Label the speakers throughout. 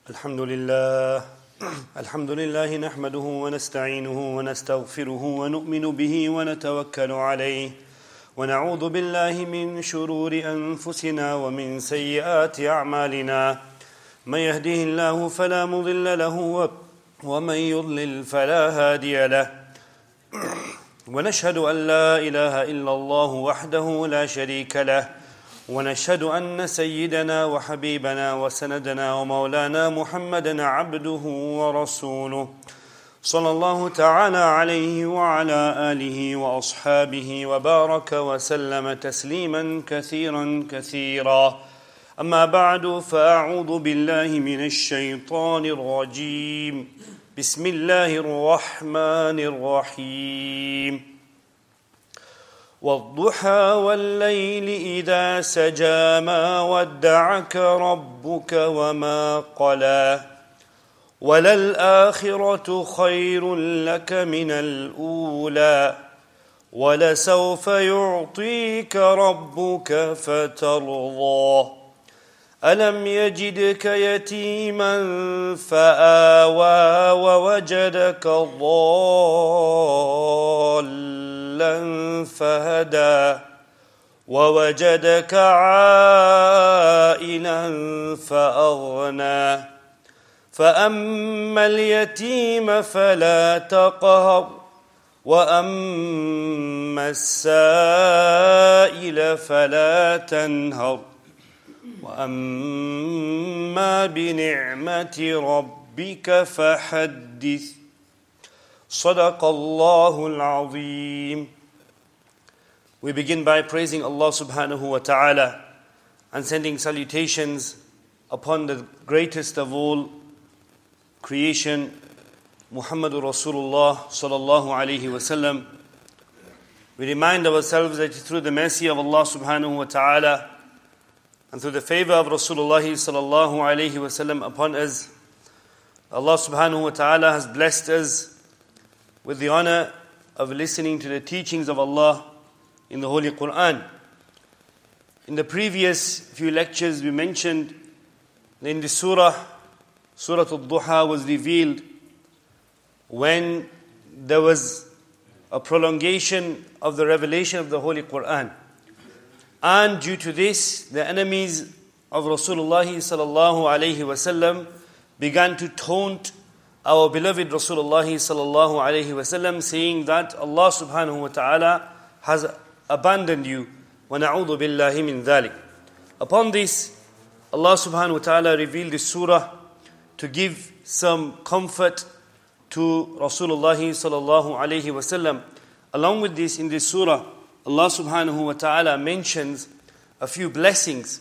Speaker 1: الحمد لله الحمد لله نحمده ونستعينه ونستغفره ونؤمن به ونتوكل عليه ونعوذ بالله من شرور أنفسنا ومن سيئات أعمالنا من يهده الله فلا مضل له ومن يضلل فلا هادي له ونشهد أن لا إله إلا الله وحده لا شريك له ونشهد أن سيدنا وحبيبنا وسندنا ومولانا محمدا عبده ورسوله صلى الله تعالى عليه وعلى آله وأصحابه وبارك وسلم تسليما كثيرا أما بعد فأعوذ بالله من الشيطان الرجيم بسم الله الرحمن الرحيم والضحى والليل إذا سجى ما ودعك ربك وما قلى وللآخرة خير لك من الأولى ولسوف يعطيك ربك فترضى ألم يجدك يتيما فآوى ووجدك ضالا فهدى ووجدك عائلا فأغنى فأما اليتيم فلا تقهر وأما السائل فلا تنهر وأما بنعمة ربك فحدث صدق الله العظيم. We begin by praising Allah subhanahu wa ta'ala and sending salutations upon the greatest of all creation, Muhammadur Rasulullah sallallahu alayhi wa sallam. We remind ourselves that through the mercy of Allah subhanahu wa ta'ala and through the favor of Rasulullah sallallahu alayhi wa sallam upon us, Allah subhanahu wa ta'ala has blessed us with the honor of listening to the teachings of Allah in the Holy Quran. In the previous few lectures we mentioned that in the Surah Al-Duha was revealed when there was a prolongation of the revelation of the Holy Quran. And due to this, the enemies of Rasulullah sallallahu alayhi wa sallam began to taunt our beloved Rasulullah sallallahu alayhi wa sallam, saying that Allah subhanahu wa ta'ala has abandoned you. وَنَعُوذُ بِاللَّهِ مِنْ ذَلِكَ. Upon this, Allah subhanahu wa ta'ala revealed this surah to give some comfort to Rasulullah sallallahu alayhi wa sallam. Along with this, in this surah, Allah subhanahu wa ta'ala mentions a few blessings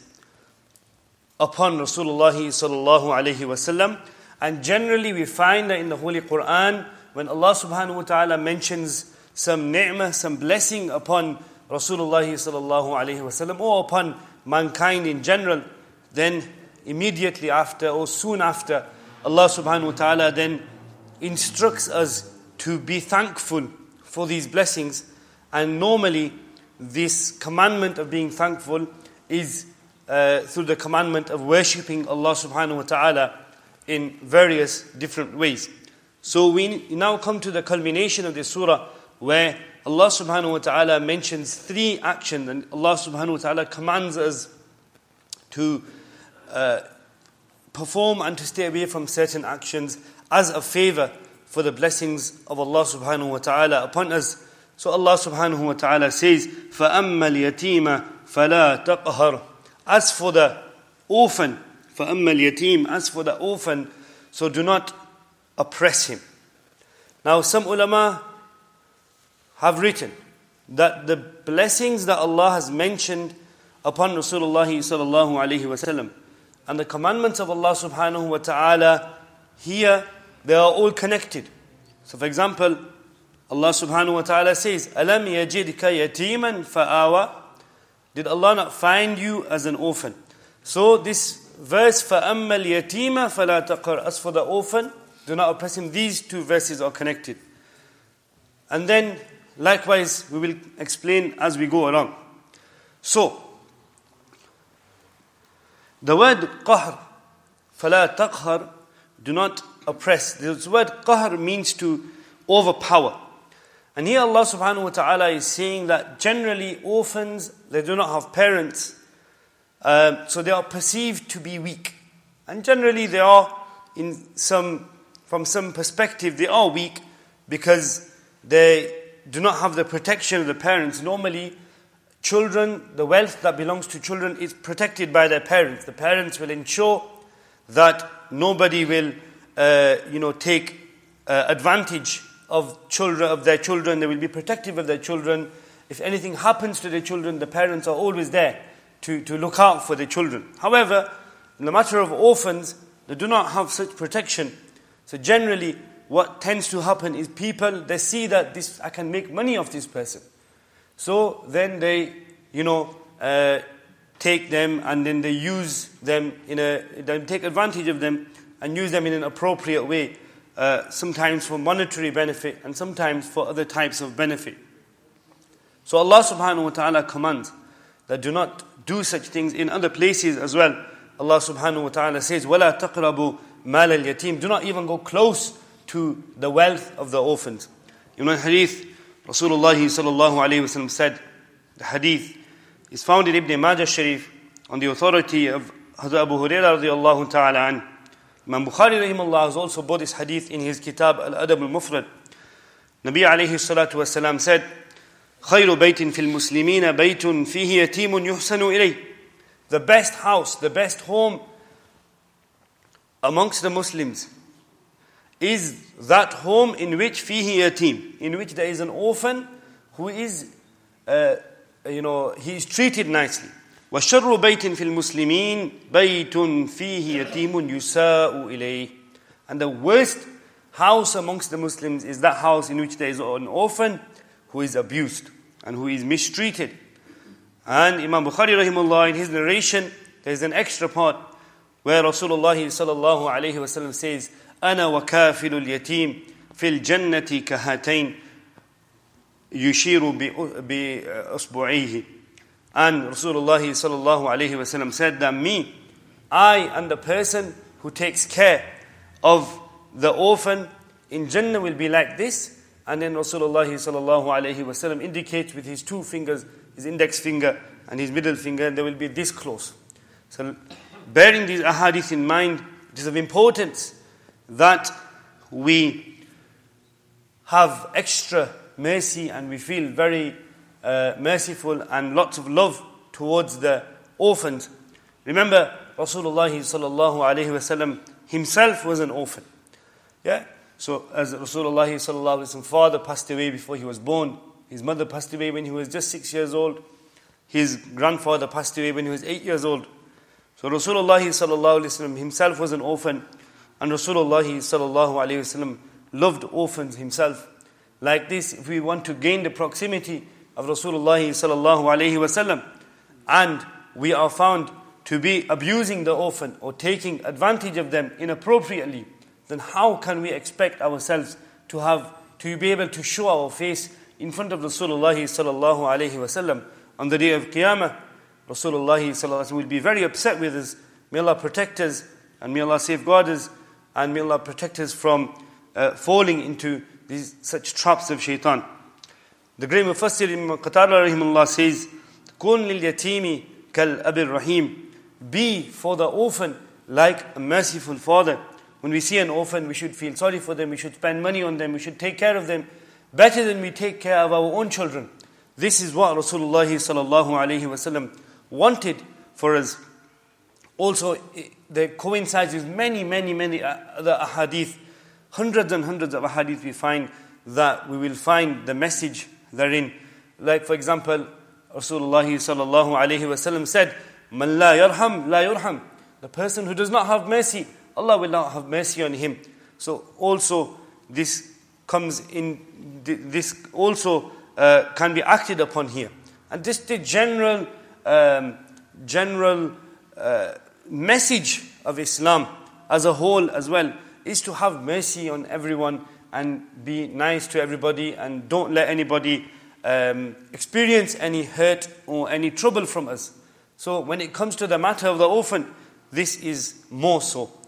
Speaker 1: upon Rasulullah sallallahu alayhi wa sallam. And generally we find that in the Holy Quran, when Allah subhanahu wa ta'ala mentions some ni'mah, some blessing upon Rasulullah sallallahu alayhi wa sallam or upon mankind in general, then immediately after or soon after, Allah subhanahu wa ta'ala then instructs us to be thankful for these blessings. And normally this commandment of being thankful is through the commandment of worshipping Allah subhanahu wa ta'ala in various different ways. So we now come to the culmination of this surah where Allah subhanahu wa ta'ala mentions three actions, and Allah subhanahu wa ta'ala commands us to perform and to stay away from certain actions as a favor for the blessings of Allah subhanahu wa ta'ala upon us. So Allah subhanahu wa ta'ala says, فَأَمَّا الْيَتِيمَ فَلَا تَقْهَرْ. As for the orphan, فَأَمَّا الْيَتِيمَ, as for the orphan, so do not oppress him. Now some ulama have written that the blessings that Allah has mentioned upon Rasulullah sallallahu alayhi wa sallam and the commandments of Allah subhanahu wa ta'ala here, they are all connected. So for example, Allah subhanahu wa ta'ala says, أَلَمْ يَجِدْكَ يَتِيمًا فَآوَى. Did Allah not find you as an orphan? So this verse, فَأَمَّا الْيَتِيمَ فَلَا تَقْهَرْ, as for the orphan, do not oppress him. These two verses are connected. And then likewise we will explain as we go along. So the word qahr, فَلَا تَقْهَرْ, do not oppress. This word qahr means to overpower. And here Allah subhanahu wa ta'ala is saying that generally orphans, they do not have parents, so they are perceived to be weak. And generally they are, from some perspective, they are weak because they do not have the protection of the parents. Normally, children, the wealth that belongs to children is protected by their parents. The parents will ensure that nobody will, take advantage of their children. They will be protective of their children. If anything happens to their children, the parents are always there to look out for their children. However, in the matter of orphans, they do not have such protection. So generally, what tends to happen is people, they see that I can make money off this person. So then they, take them and then they use them they take advantage of them and use them in an appropriate way. Sometimes for monetary benefit and sometimes for other types of benefit. So Allah subhanahu wa ta'ala commands that do not do such things in other places as well. Allah subhanahu wa ta'ala says, وَلَا تَقْرَبُوا مَالَ الْيَتِيمِ. Do not even go close to the wealth of the orphans. In one hadith, Rasulullah sallallahu alayhi wa sallam said, the hadith is found in Ibn Majah Sharif on the authority of Hazrat Abu Hurairah radiallahu ta'ala an. Imam Bukhari rahimahullah has also brought this hadith in his kitab Al-Adab Al-Mufrad. Nabi alayhi salatu wasalam said, خَيْرُ بَيْتٍ فِي الْمُسْلِمِينَ بَيْتٌ فِيهِ يَتِيمٌ يُحْسَنُ إِلَيْهِ. The best house, the best home amongst the Muslims is that home in which فِيهِ يَتِيم, in which there is an orphan who is, he is treated nicely. وَشَرُّ بَيْتٍ فِي الْمُسْلِمِينَ بَيْتٌ فِيهِ يَتِيمٌ يُسَاءُ إِلَيْهِ. And the worst house amongst the Muslims is that house in which there is an orphan who is abused and who is mistreated. And Imam Bukhari rahimahullah, in his narration, there is an extra part where Rasulullah sallallahu alayhi wa sallam says, أَنَا وَكَافِلُ الْيَتِيمِ فِي الْجَنَّةِ كَهَاتَيْنِ يُشِيرُ بِأُصْبُعِيهِ. And Rasulullah sallallahu alayhi wa sallam said that I am the person who takes care of the orphan in Jannah will be like this. And then Rasulullah sallallahu alayhi wa sallam indicates with his two fingers, his index finger and his middle finger, they will be this close. So bearing these ahadith in mind, it is of importance that we have extra mercy and we feel very merciful and lots of love towards the orphans. Remember, Rasulullah sallallahu alayhi wa sallam himself was an orphan. Yeah? So as Rasulullah sallallahu alayhi wa sallam's father passed away before he was born, his mother passed away when he was just 6 years old, his grandfather passed away when he was 8 years old. So Rasulullah sallallahu alayhi wa sallam himself was an orphan, and Rasulullah sallallahu alayhi wa sallam loved orphans himself. Like this, if we want to gain the proximity of Rasulullah sallallahu alayhi wa sallam, and we are found to be abusing the orphan or taking advantage of them inappropriately, then how can we expect ourselves to be able to show our face in front of Rasulullah sallallahu alayhi wa sallam on the day of Qiyamah? Rasulullah sallallahu alayhi wa sallam will be very upset with us. May Allah protect us and may Allah safeguard us and may Allah protect us from falling into such traps of shaitan. The great Mufassir Ibn Qatada rahimahullah says, كُنْ لِلْيَتِيمِ كَالْأَبِ الرَّحِيمِ. Be for the orphan like a merciful father. When we see an orphan, we should feel sorry for them, we should spend money on them, we should take care of them better than we take care of our own children. This is what Rasulullah sallallahu alayhi wa sallam wanted for us. Also, that coincides with many other ahadith. Hundreds and hundreds of ahadith we find that we will find the message therein. Like for example, Rasulullah sallallahu alayhi wa sallam said, Man la yarham, la yurham. The person who does not have mercy, Allah will not have mercy on him. So also this comes in, this also can be acted upon here. And this the general message of Islam as a whole as well is to have mercy on everyone and be nice to everybody and don't let anybody experience any hurt or any trouble from us. So when it comes to the matter of the orphan, this is more so.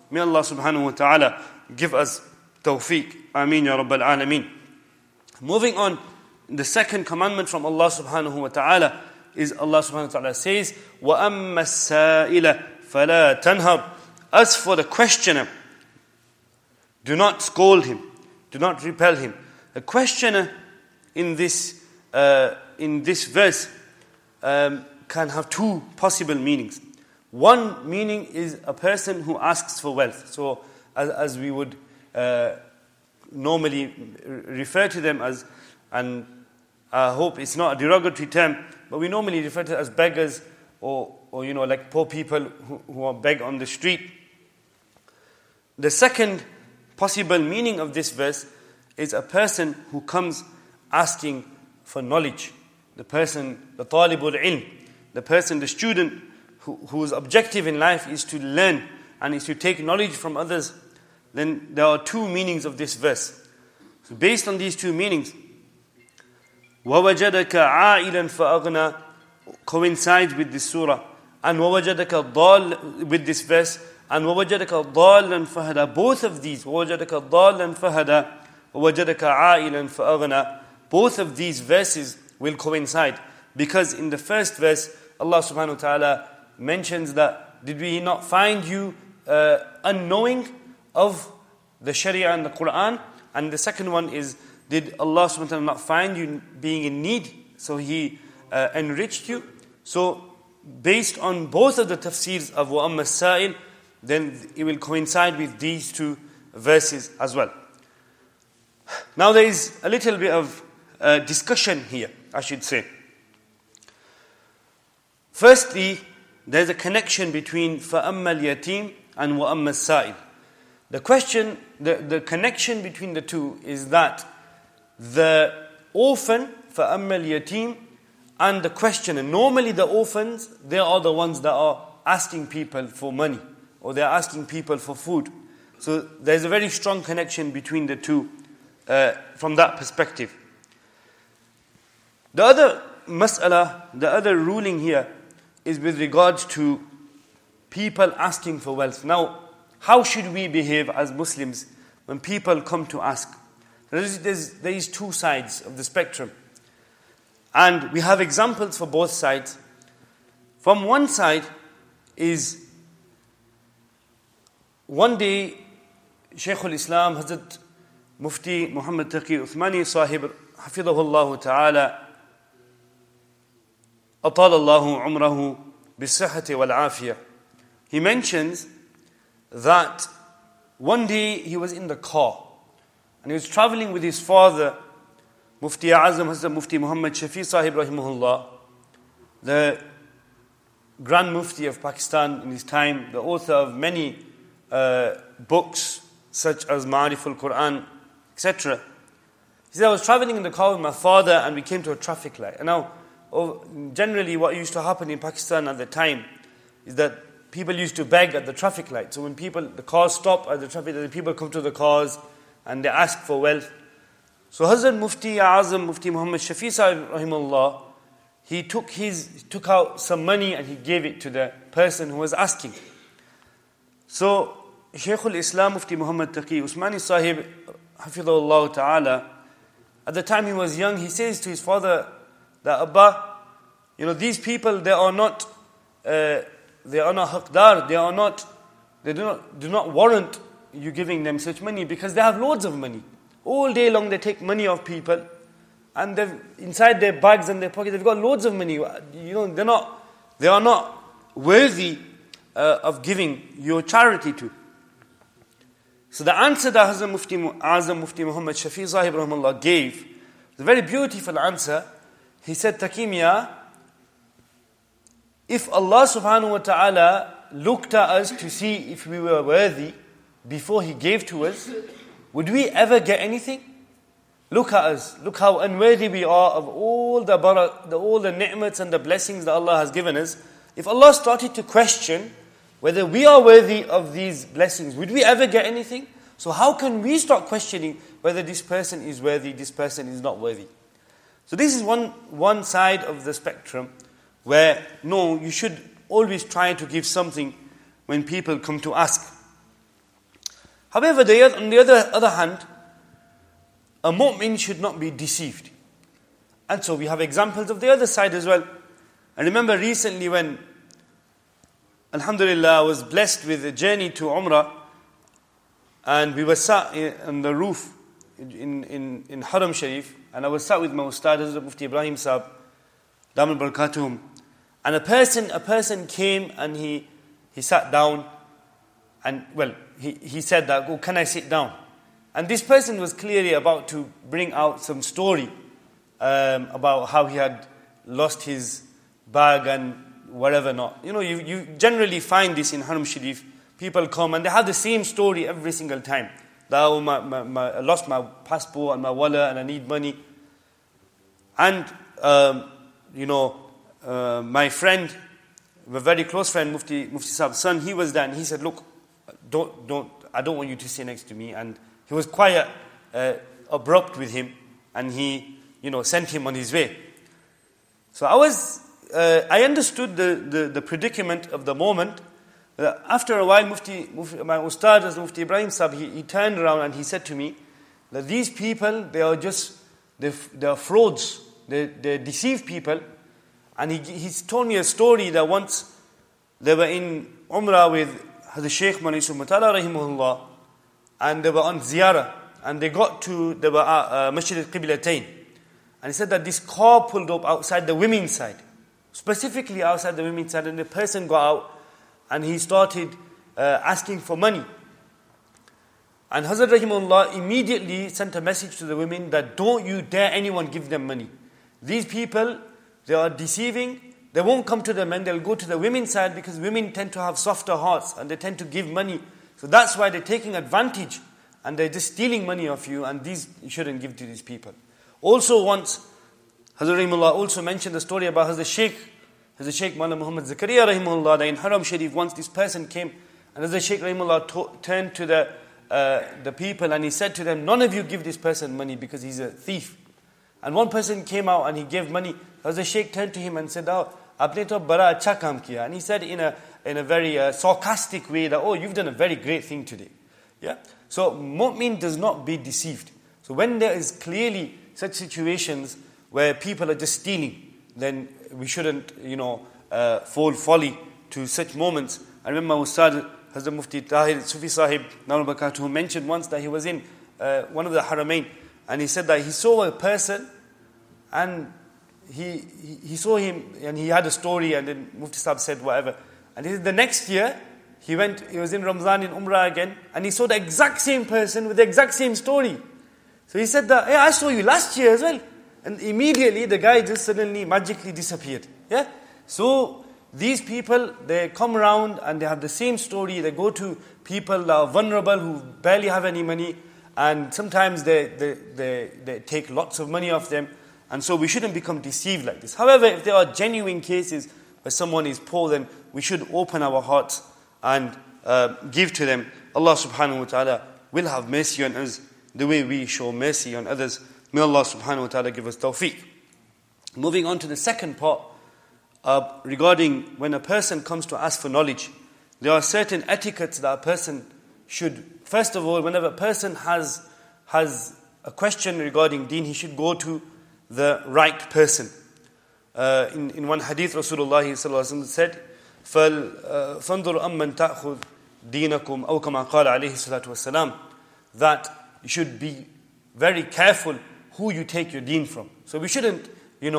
Speaker 1: May Allah subhanahu wa ta'ala give us tawfiq. Ameen ya Rabbal Alameen. Moving on, the second commandment from Allah subhanahu wa ta'ala is Allah subhanahu wa ta'ala says, وَأَمَّا السَّائِلَ فَلَا تَنْهَرْ. As for the questioner, do not scold him, do not repel him. The questioner in this verse can have two possible meanings. One meaning is a person who asks for wealth. So as we would normally refer to them as, and I hope it's not a derogatory term, but we normally refer to them as beggars or like poor people who are beg on the street. The second possible meaning of this verse is a person who comes asking for knowledge. The person, the talibul ilm, the person, the student whose objective in life is to learn and is to take knowledge from others. Then there are two meanings of this verse. So based on these two meanings, وَوَجَدَكَ عَائِلًا فَأَغْنَى coincides with this surah, and وَوَجَدَكَ ضَالًّا with this verse, and وَوَجَدَكَ ضَالًّا فَهَدَى. Both of these, وَوَجَدَكَ ضَالًّا فَهَدَى, وَوَجَدَكَ عَائِلًا فَأَغْنَى, both of these verses will coincide, because in the first verse Allah subhanahu wa ta'ala mentions that, did we not find you unknowing of the Sharia and the Quran? And the second one is, did Allah subhanahu wa ta'ala not find you being in need, so He enriched you? So based on both of the tafsirs of وَأَمَّا السَّائِلِ, then it will coincide with these two verses as well. Now there is a little bit of discussion here, I should say. Firstly, there is a connection between فَأَمَّا الْيَتِيمِ and وَأَمَّا السَّائِلِ. The connection between the two is that the orphan, فَأَمَّا الْيَتِيمِ, and the questioner. Normally the orphans, they are the ones that are asking people for money, or they are asking people for food. So there is a very strong connection between the two from that perspective. The other mas'ala, the other ruling here is with regards to people asking for wealth. Now, how should we behave as Muslims when people come to ask? There is two sides of the spectrum. And we have examples for both sides. From one side is, one day, Shaykh al-Islam, Hazrat Mufti Muhammad Taqi Uthmani Sahib, Hafidhahullah Ta'ala, أطال الله عمره بالصحة والعافية. He mentions that one day he was in the car and he was traveling with his father, Mufti Azam Hazrat Mufti Muhammad Shafi Sahib Rahimahullah, the Grand Mufti of Pakistan in his time, the author of many books such as Ma'arif al-Quran, etc. He said, I was traveling in the car with my father and we came to a traffic light. And now, generally what used to happen in Pakistan at the time is that people used to beg at the traffic light. So when the cars stop at the traffic light, the people come to the cars and they ask for wealth. So Hazrat Mufti Azam, Mufti Muhammad Shafi Sahib Rahimahullah, he took out some money and he gave it to the person who was asking. So Shaykh al-Islam Mufti Muhammad Taqi Usmani Sahib Hafidhahullah Ta'ala, at the time he was young, he says to his father that, Abba, these people, they are not haqdar, they do not warrant you giving them such money, because they have loads of money. All day long they take money of people, and they've inside their bags and their pockets they've got loads of money. They are not worthy of giving your charity to. So the answer that Hazrat Mufti Azam Mufti Muhammad Shafi Sahib Rahimahullah gave was a very beautiful answer. He said, Takimiya, if Allah subhanahu wa ta'ala looked at us to see if we were worthy before He gave to us, would we ever get anything? Look at us. Look how unworthy we are of all the ni'mats and the blessings that Allah has given us. If Allah started to question whether we are worthy of these blessings, would we ever get anything? So how can we start questioning whether this person is worthy, this person is not worthy? So this is one side of the spectrum where, no, you should always try to give something when people come to ask. However, on the other hand, a mu'min should not be deceived. And so we have examples of the other side as well. I remember recently when, alhamdulillah, I was blessed with a journey to Umrah, and we were sat on the roof in Haram Sharif, and I was sat with my Ustad Hazrat Mufti Ibrahim Sahib, Damal Barakatuhum, and a person came and he sat down, and well, he said that, "Oh, can I sit down?" And this person was clearly about to bring out some story about how he had lost his bag and whatever not. You know, you generally find this in Haram Sharif. People come and they have the same story every single time. That, oh, I lost my passport and my wallet and I need money. And, my friend, a very close friend, Mufti Saab's son, he was there and he said, "Look, I don't want you to sit next to me." And he was quite abrupt with him, and he, sent him on his way. So I understood the predicament of the moment. After a while, my Ustad, Mufti Ibrahim Sahib, he turned around and he said to me that these people, they are frauds, they deceive people. And he's told me a story that once they were in Umrah with Hazrat Shaykh Manisur Matala rahimahullah, and they were on ziyarah, and they were at Masjid al-Qiblatayn. And he said that this car pulled up outside the women's side, specifically outside the women's side, and the person got out and he started asking for money. And Hazrat rahimahullah immediately sent a message to the women that don't you dare anyone give them money. These people, they are deceiving. They won't come to the men, they'll go to the women's side, because women tend to have softer hearts and they tend to give money. So that's why they're taking advantage and they're just stealing money off you, and these you shouldn't give to these people. Also once, Hazrat rahimahullah also mentioned the story about Hazrat Shaykh Mawlana Muhammad Zakaria rahimahullah, that in Haram Sharif once this person came and Hazrat Shaykh rahimahullah turned to the people and he said to them, "None of you give this person money because he's a thief." And one person came out and he gave money. Hazrat Shaykh turned to him and said, "Oh, aapne to bada acha kaam kiya." And he said in a very sarcastic way that, "Oh, you've done a very great thing today." Yeah. So mu'min does not be deceived. So when there is clearly such situations where people are just stealing, then we shouldn't, fall folly to such moments. I remember my Ustad Hazrat Mufti Tahir Sufi Sahib Nawal Barakatuh, who mentioned once that he was in one of the Haramain, and he said that he saw a person and he saw him and he had a story, and then Mufti Sahib said whatever. And the next year he was in Ramzan in Umrah again, and he saw the exact same person with the exact same story. So he said that, "Hey, I saw you last year as well." And immediately the guy just suddenly magically disappeared. Yeah. So these people, they come around and they have the same story. They go to people that are vulnerable, who barely have any money, and sometimes they take lots of money off them. And so we shouldn't become deceived like this. However, if there are genuine cases where someone is poor, then we should open our hearts and give to them. Allah subhanahu wa ta'ala will have mercy on us the way we show mercy on others. May Allah subhanahu wa ta'ala give us tawfiq. Moving on to the second part, regarding when a person comes to ask for knowledge, there are certain etiquettes that a person should, first of all, whenever a person has a question regarding deen, he should go to the right person. In one hadith, Rasulullah sallallahu alaihi wasallam said, فَانْظُرْ أَمَّنْ تَأْخُذْ دِينَكُمْ أَوْ كَمَا قَالَ عَلَيْهِ الصَّلَاةُ وَالسَّلَامُ, that you should be very careful who you take your deen from. So we shouldn't,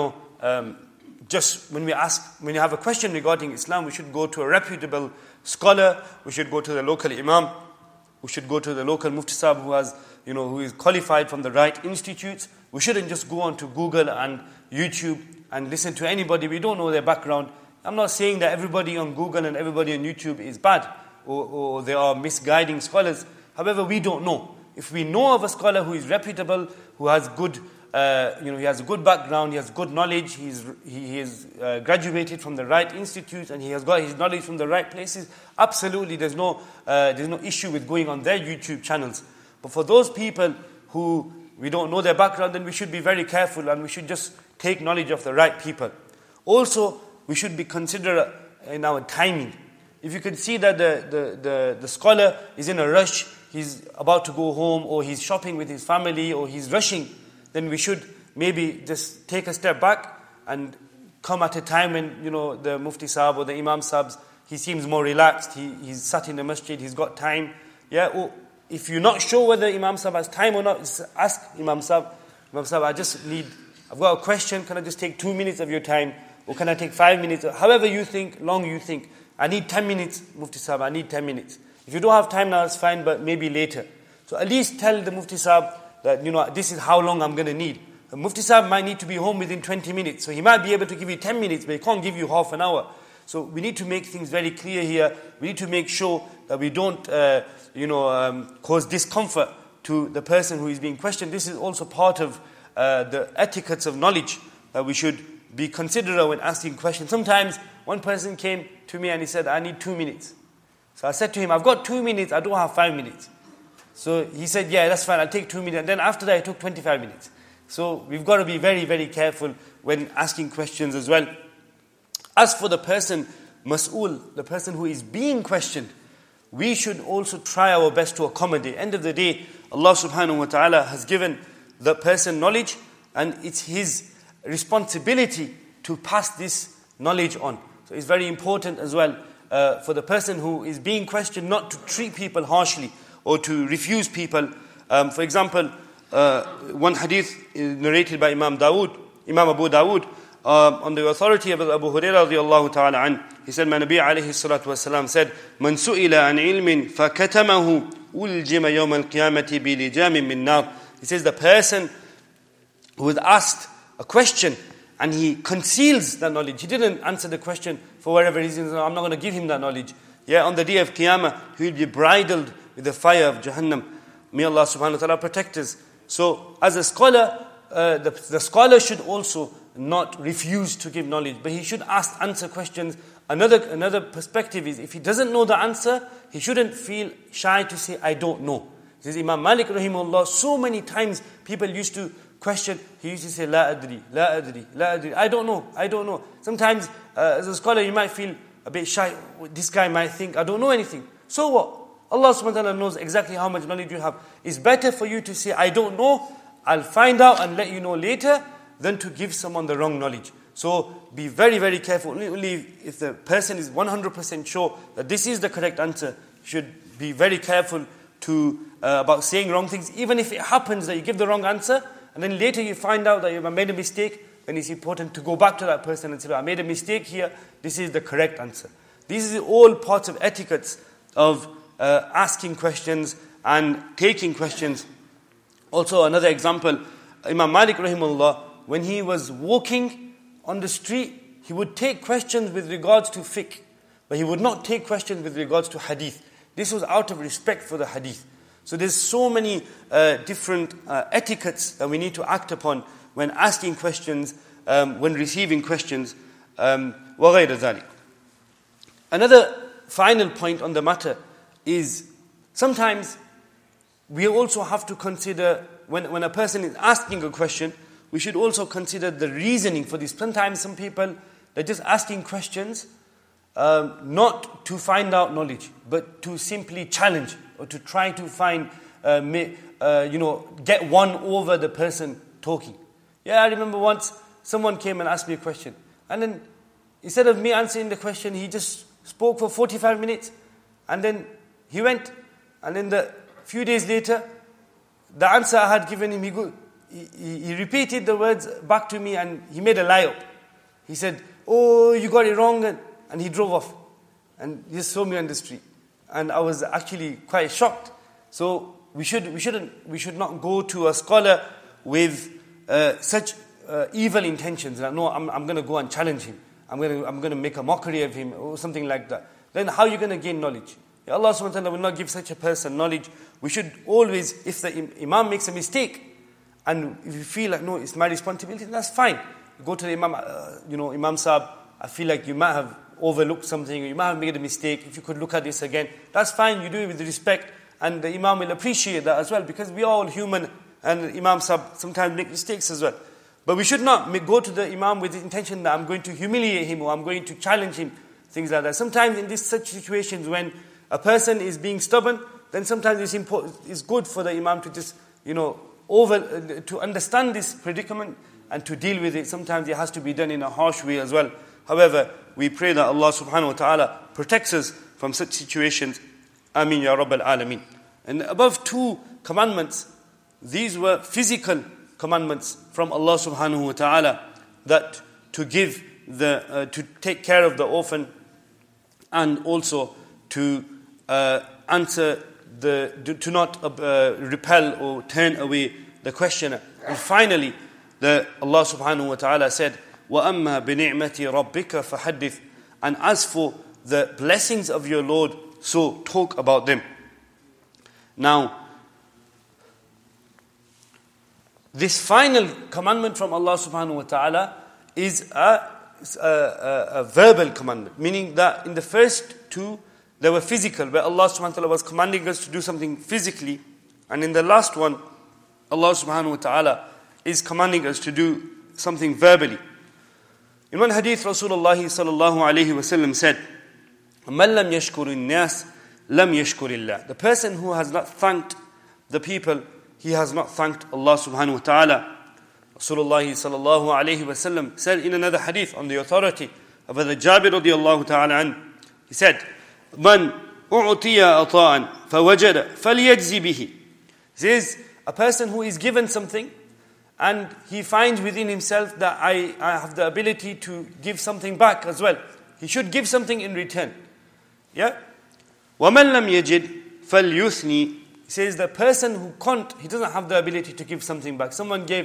Speaker 1: just when you have a question regarding Islam, we should go to a reputable scholar, we should go to the local imam, we should go to the local mufti sahib who is qualified from the right institutes. We shouldn't just go on to Google and YouTube and listen to anybody. We don't know their background. I'm not saying that everybody on Google and everybody on YouTube is bad or they are misguiding scholars. However, we don't know. If we know of a scholar who is reputable, who has good, he has a good background, he has good knowledge, he is graduated from the right institute, and he has got his knowledge from the right places, absolutely, there's no issue with going on their YouTube channels. But for those people who we don't know their background, then we should be very careful and we should just take knowledge of the right people. Also, we should be considerate in our timing. If you can see that the scholar is in a rush, he's about to go home, or he's shopping with his family, or he's rushing, then we should maybe just take a step back and come at a time when, the Mufti Sahib or the Imam Sahib, he seems more relaxed, he's sat in the masjid, he's got time. Yeah, or if you're not sure whether Imam Sahib has time or not, just ask Imam Sahib, I've got a question, can I just take 2 minutes of your time? Or can I take 5 minutes? However long you think. I need 10 minutes, Mufti Sahib, I need 10 minutes. If you don't have time now, it's fine, but maybe later. So at least tell the Mufti Sahib that, this is how long I'm going to need. The Mufti Sahib might need to be home within 20 minutes. So he might be able to give you 10 minutes, but he can't give you half an hour. So we need to make things very clear here. We need to make sure that we don't, cause discomfort to the person who is being questioned. This is also part of the etiquettes of knowledge that we should be considerate when asking questions. Sometimes one person came to me and he said, I need 2 minutes. So I said to him, I've got 2 minutes, I don't have 5 minutes. So he said, yeah, that's fine, I'll take 2 minutes. And then after that, I took 25 minutes. So we've got to be very, very careful when asking questions as well. As for the person, mas'ul, the person who is being questioned, we should also try our best to accommodate. End of the day, Allah subhanahu wa ta'ala has given the person knowledge, and it's his responsibility to pass this knowledge on. So it's very important as well for the person who is being questioned not to treat people harshly or to refuse people. For example, one hadith is narrated by Imam Abu Dawood, on the authority of Abu Hurairah radiyallahu ta'ala an. He said, my Nabi alayhi salatu wasalam said, Man su'ila an ilmin fakatamahu uljima yawm al-qiyamati bilijamin min nar. He says, the person who was asked a question and he conceals that knowledge, he didn't answer the question for whatever reason, I'm not going to give him that knowledge. Yeah, on the day of Qiyamah, he will be bridled with the fire of Jahannam. May Allah subhanahu wa ta'ala protect us. So, as a scholar, the scholar should also not refuse to give knowledge, but he should answer questions. Another perspective is, if he doesn't know the answer, he shouldn't feel shy to say, I don't know. This is Imam Malik rahimahullah. So many times people used to question, he used to say, La adri, la adri, la adri. I don't know. Sometimes as a scholar you might feel a bit shy. This guy might think, I don't know anything. So what? Allah subhanahu wa ta'ala knows exactly how much knowledge you have. It's better for you to say, I don't know, I'll find out and let you know later, than to give someone the wrong knowledge. So be very, very careful. Only if the person is 100% sure that this is the correct answer, you should be very careful about saying wrong things. Even if it happens that you give the wrong answer, and then later you find out that you have made a mistake, then it's important to go back to that person and say, I made a mistake here, this is the correct answer. These are all parts of etiquettes of asking questions and taking questions. Also, another example, Imam Malik rahimahullah, when he was walking on the street, he would take questions with regards to fiqh, but he would not take questions with regards to hadith. This was out of respect for the hadith. So there's so many different etiquettes that we need to act upon when asking questions, when receiving questions, وغير ذلك. Another final point on the matter is, sometimes we also have to consider, when a person is asking a question, we should also consider the reasoning for this. Sometimes some people, they're just asking questions not to find out knowledge, but to simply challenge or to try to find, get one over the person talking. Yeah, I remember once someone came and asked me a question, and then instead of me answering the question, he just spoke for 45 minutes, and then he went, and then a few days later, the answer I had given him, he repeated the words back to me, and he made a lie up. He said, oh, you got it wrong, and he drove off and just saw me on the street, and I was actually quite shocked. So we should not go to a scholar with such evil intentions. Like, no, I'm going to go and challenge him. I'm going to make a mockery of him or something like that. Then how are you going to gain knowledge? Allah subhanahu wa ta'ala will not give such a person knowledge. We should always, if the imam makes a mistake, and if you feel like, no, it's my responsibility, that's fine. Go to the imam, Imam Sahib, I feel like you might have overlooked something, or you might have made a mistake. If you could look at this again, that's fine. You do it with respect, and the imam will appreciate that as well, because we are all human, and Imam Sahib sometimes make mistakes as well. But we should not go to the imam with the intention that I'm going to humiliate him, or I'm going to challenge him, things like that. Sometimes in such situations, when a person is being stubborn, then sometimes it's good for the imam to just, to understand this predicament and to deal with it. Sometimes it has to be done in a harsh way as well. However, we pray that Allah subhanahu wa ta'ala protects us from such situations. Ameen ya Rabbal Alameen. And above 2 commandments, these were physical commandments from Allah subhanahu wa ta'ala, that to give to take care of the orphan, and also to answer to not repel or turn away the questioner. And finally, Allah subhanahu wa ta'ala said, وَأَمَّا بِنِعْمَةِ رَبِّكَ فَحَدِّثْ. And as for the blessings of your Lord, so talk about them. Now, this final commandment from Allah subhanahu wa ta'ala is a verbal commandment, meaning that in the first 2 they were physical, where Allah subhanahu wa ta'ala was commanding us to do something physically, and in the last one Allah subhanahu wa ta'ala is commanding us to do something verbally. In one hadith, Rasulullah sallallahu alayhi wa sallam said, مَنْ لَمْ يَشْكُرِ النَّاسِ لَمْ يَشْكُرِ اللَّهِ. The person who has not thanked the people, he has not thanked Allah subhanahu wa ta'ala. Rasulullah sallallahu alayhi wa sallam said in another hadith on the authority of Jabir radiyallahu ta'ala an, he said, مَنْ أُعْطِيَ أَطَاءً فَوَجَدَ فَلْيَجْزِ بِهِ. He says, a person who is given something and he finds within himself that I have the ability to give something back as well, he should give something in return. Yeah? وَمَنْ لَمْ يَجِدْ فَلْيُثْنِي. He says the person who can't, he doesn't have the ability to give something back. Someone gave,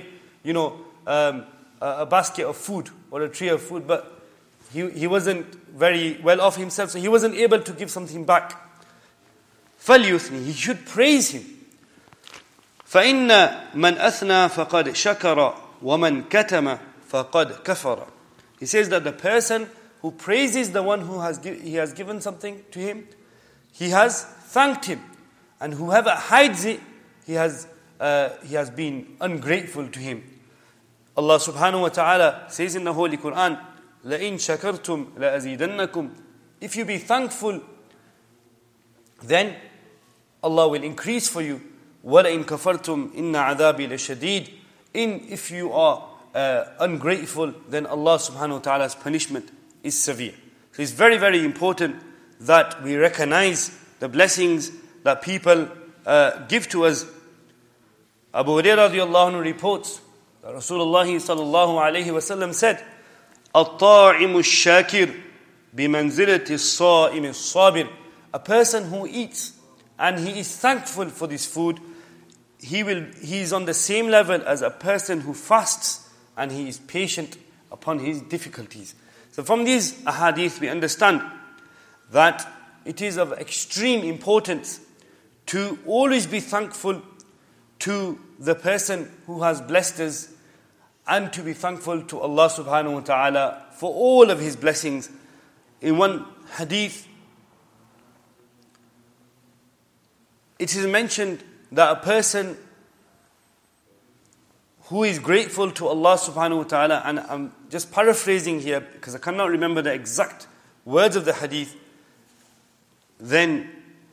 Speaker 1: a basket of food or a tray of food, but he wasn't very well off himself, so he wasn't able to give something back. فَلْيُثْنِي. He should praise him. فَإِنَّ مَنْ أَثْنَى فَقَدْ شَكَرَ وَمَنْ كَتَمَ فَقَدْ كَفَرَ. He says that the person who praises the one who he has given something to him, he has thanked him. And whoever hides it, he has been ungrateful to him. Allah subhanahu wa ta'ala says in the Holy Quran, لَإِن شَكَرْتُمْ لَأَزِيدَنَّكُمْ. If you be thankful, then Allah will increase for you. وَلَإِن كَفَرْتُمْ إِنَّ عَذَابِي لَشَدِيدٌ. If you are ungrateful, then Allah subhanahu wa ta'ala's punishment is severe. So it's very, very important that we recognize the blessings that people give to us. Abu Hurairah radiyallahu anhu reports that Rasulullah sallallahu alayhi wa sallam said, الطَّاعِمُ الشَّاكِرُ بِمَنْزِلَةِ الصَّائِمِ الصَّابِرِ. A person who eats and he is thankful for this food, he is on the same level as a person who fasts and he is patient upon his difficulties. So from these ahadith we understand that it is of extreme importance to always be thankful to the person who has blessed us, and to be thankful to Allah subhanahu wa ta'ala for all of his blessings. In one hadith, it is mentioned that a person who is grateful to Allah subhanahu wa ta'ala, and I'm just paraphrasing here because I cannot remember the exact words of the hadith, then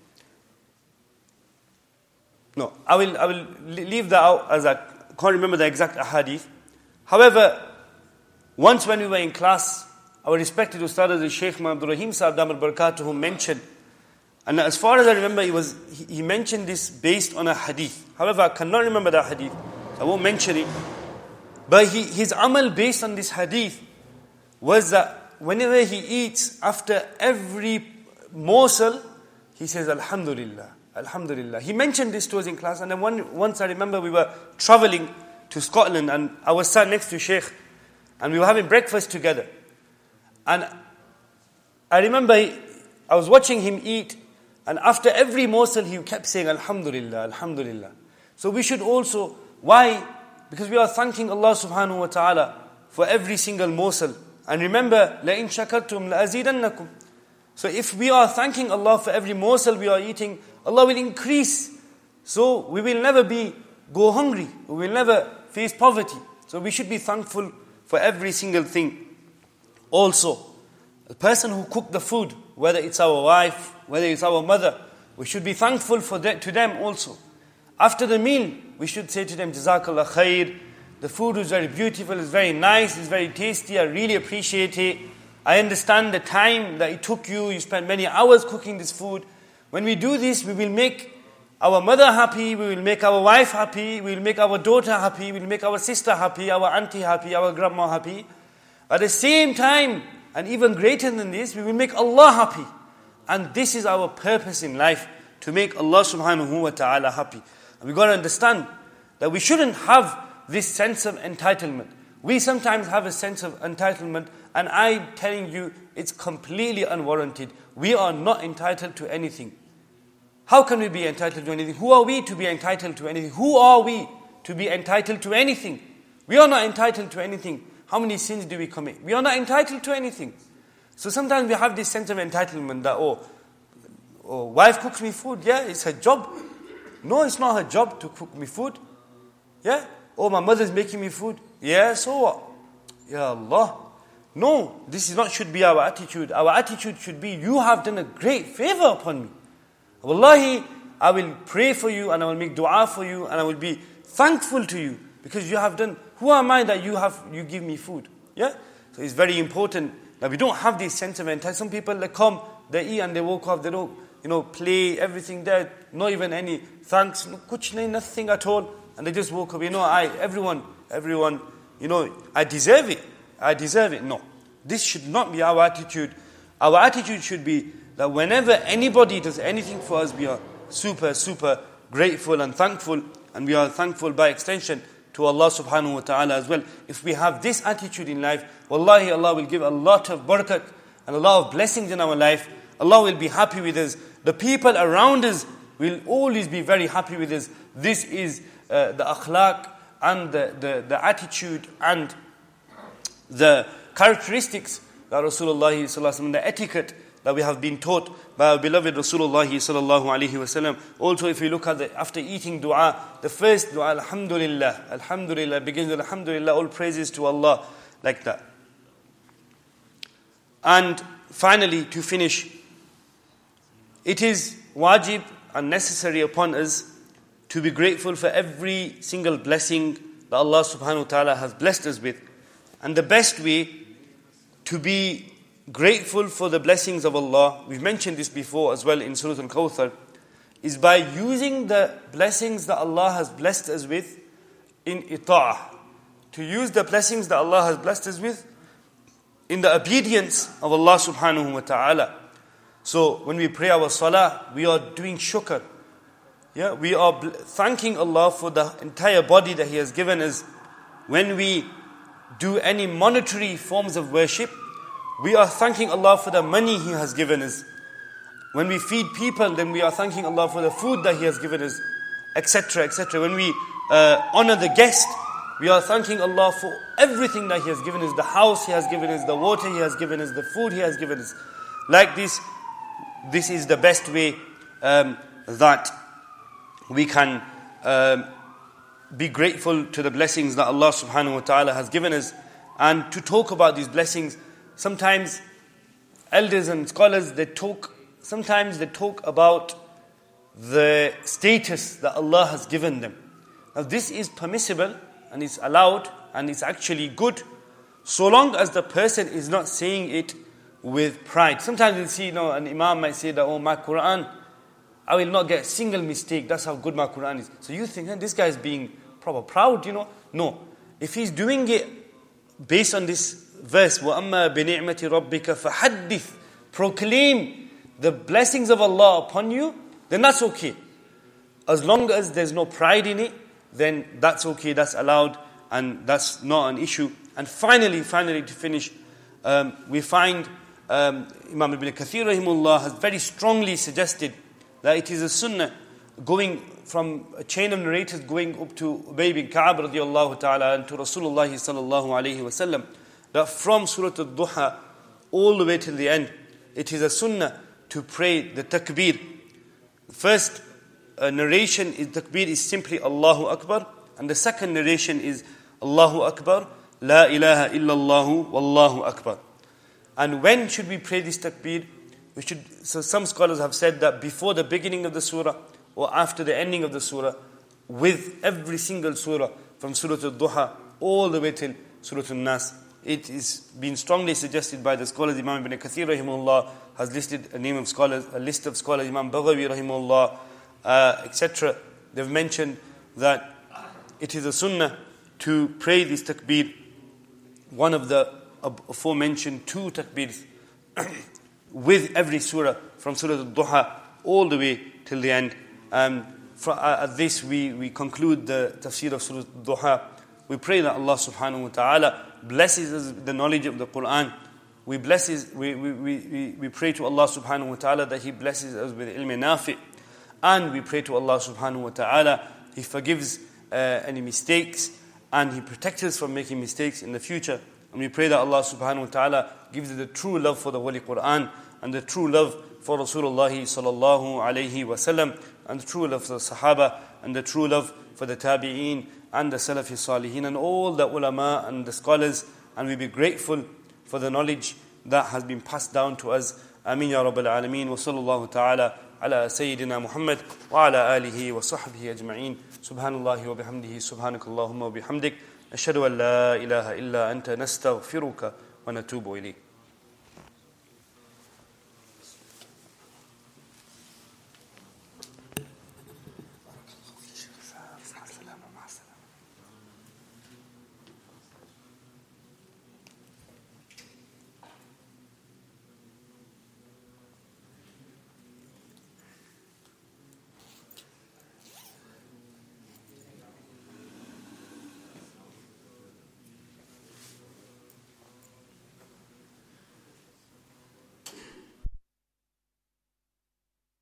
Speaker 1: no, I will leave that out as I can't remember the exact hadith. However, once when we were in class, our respected Ustad the Shaykh Muhammad Rahim Sahib Damar Barakatuhu mentioned, and as far as I remember, he mentioned this based on a hadith. However, I cannot remember that hadith, so I won't mention it. But his amal based on this hadith was that whenever he eats, after every morsel, he says, Alhamdulillah, Alhamdulillah. He mentioned this to us in class, and then once I remember we were traveling to Scotland, and I was sat next to Sheikh, and we were having breakfast together. And I remember I was watching him eat, and after every morsel he kept saying, Alhamdulillah, Alhamdulillah. So we should also, why? Because we are thanking Allah subhanahu wa ta'ala for every single morsel. And remember, لَإِن شَكَرْتُمْ لَأَزِيدَنَّكُمْ. So if we are thanking Allah for every morsel we are eating, Allah will increase. So we will never go hungry. We will never face poverty. So we should be thankful for every single thing. Also, the person who cooked the food, whether it's our wife, whether it's our mother, We should be thankful to them also. After the meal, we should say to them, Jazakallah khair. The food is very beautiful, it's very nice, it's very tasty, I really appreciate it. I understand the time that it took you, you spent many hours cooking this food. When we do this, we will make our mother happy, we will make our wife happy, we will make our daughter happy, we will make our sister happy, our auntie happy, our grandma happy. At the same time, and even greater than this, we will make Allah happy. And this is our purpose in life, to make Allah subhanahu wa ta'ala happy. And we've got to understand that we shouldn't have this sense of entitlement. We sometimes have a sense of entitlement, and I'm telling you, it's completely unwarranted. We are not entitled to anything. How can we be entitled to anything? Who are we to be entitled to anything? Who are we to be entitled to anything? We are not entitled to anything. How many sins do we commit? We are not entitled to anything. So sometimes we have this sense of entitlement that, oh, wife cooks me food. Yeah, it's her job. No, it's not her job to cook me food. Yeah. Oh, my mother's making me food. Yeah, so what? Ya Allah. No, should be our attitude. Our attitude should be, you have done a great favor upon me. Wallahi, I will pray for you and I will make dua for you and I will be thankful to you because you have done. Who am I that you give me food? Yeah? So it's very important that we don't have this sense of entitlement. Some people, they come, they eat and they walk off, they don't, play, everything there, not even any thanks, kuch nahi, nothing at all. And they just walk up, everyone, I deserve it. No. This should not be our attitude. Our attitude should be that whenever anybody does anything for us, we are super, super grateful and thankful. And we are thankful by extension to Allah subhanahu wa ta'ala as well. If we have this attitude in life, wallahi, Allah will give a lot of barakat and a lot of blessings in our life. Allah will be happy with us. The people around us will always be very happy with us. This is the akhlaq and the attitude and the characteristics that Rasulullah sallallahu alaihi wasallam, the etiquette that we have been taught by our beloved Rasulullah sallallahu alaihi wasallam. Also, if we look at after eating dua, the first dua, Alhamdulillah, begins with Alhamdulillah, all praises to Allah, like that. And finally, to finish, it is wajib and necessary upon us to be grateful for every single blessing that Allah subhanahu wa ta'ala has blessed us with. And the best way to be grateful for the blessings of Allah, we've mentioned this before as well in Surah Al-Kawthar, is by using the blessings that Allah has blessed us with in ita'ah. To use the blessings that Allah has blessed us with in the obedience of Allah subhanahu wa ta'ala. So when we pray our salah, we are doing shukr. Yeah, we are thanking Allah for the entire body that He has given us. When we do any monetary forms of worship, we are thanking Allah for the money He has given us. When we feed people, then we are thanking Allah for the food that He has given us, etc., etc. When we honor the guest, we are thanking Allah for everything that He has given us. The house He has given us, the water He has given us, the food He has given us. Like this is the best way that we can be grateful to the blessings that Allah subhanahu wa ta'ala has given us. And to talk about these blessings, sometimes elders and scholars, they talk about the status that Allah has given them. Now this is permissible and it's allowed and it's actually good, so long as the person is not saying it with pride. Sometimes you'll see, an imam might say that, my Quran, I will not get a single mistake. That's how good my Quran is. So you think, this guy is being proper proud, No. If he's doing it based on this verse, وَأَمَّا بِنِعْمَةِ رَبِّكَ فَحَدِّثْ, proclaim the blessings of Allah upon you, then that's okay. As long as there's no pride in it, then that's okay, that's allowed, and that's not an issue. And finally, to finish, we find Imam Ibn Kathir rahimullah has very strongly suggested that it is a sunnah going from a chain of narrators going up to Ubay bin Ka'ab radiyallahu ta'ala and to Rasulullah sallallahu alayhi wasallam, that from Surah Al-Duha all the way till the end, it is a sunnah to pray the takbir. The first narration is takbir is simply Allahu Akbar, and the second narration is Allahu Akbar, La ilaha illallah wallahu akbar. And when should we pray this takbir? So some scholars have said that before the beginning of the surah or after the ending of the surah, with every single surah from Surah Al-Duha all the way till Surah Al-Nas. It is been strongly suggested by the scholars. Imam Ibn Kathir rahimahullah has listed a list of scholars, Imam Baghawi rahimahullah, etc. They've mentioned that it is a sunnah to pray this takbir, one of the aforementioned 2 takbirs, with every surah from Surah Al-Duha all the way till the end. At this we conclude the tafsir of Surah Al-Duha. We pray that Allah subhanahu wa ta'ala blesses us with the knowledge of the Quran. We pray to Allah subhanahu wa ta'ala that He blesses us with ilm nafi'. And we pray to Allah subhanahu wa ta'ala He forgives any mistakes and He protects us from making mistakes in the future. And we pray that Allah subhanahu wa ta'ala gives us the true love for the Holy Quran and the true love for Rasulullah sallallahu alayhi wa sallam, and the true love for the Sahaba, and the true love for the Tabi'een and the Salafi Salihin and all the ulama and the scholars. And we be grateful for the knowledge that has been passed down to us. Ameen ya Rabbal Alameen. Wa sallallahu ta'ala ala Sayyidina Muhammad wa ala alihi wa sahbihi ajma'een. Subhanallahi wa bihamdihi. Subhanakallahumma wa bihamdik. Ashhadu an la ilaha illa anta nastaghfiruka wa natubu ilayk.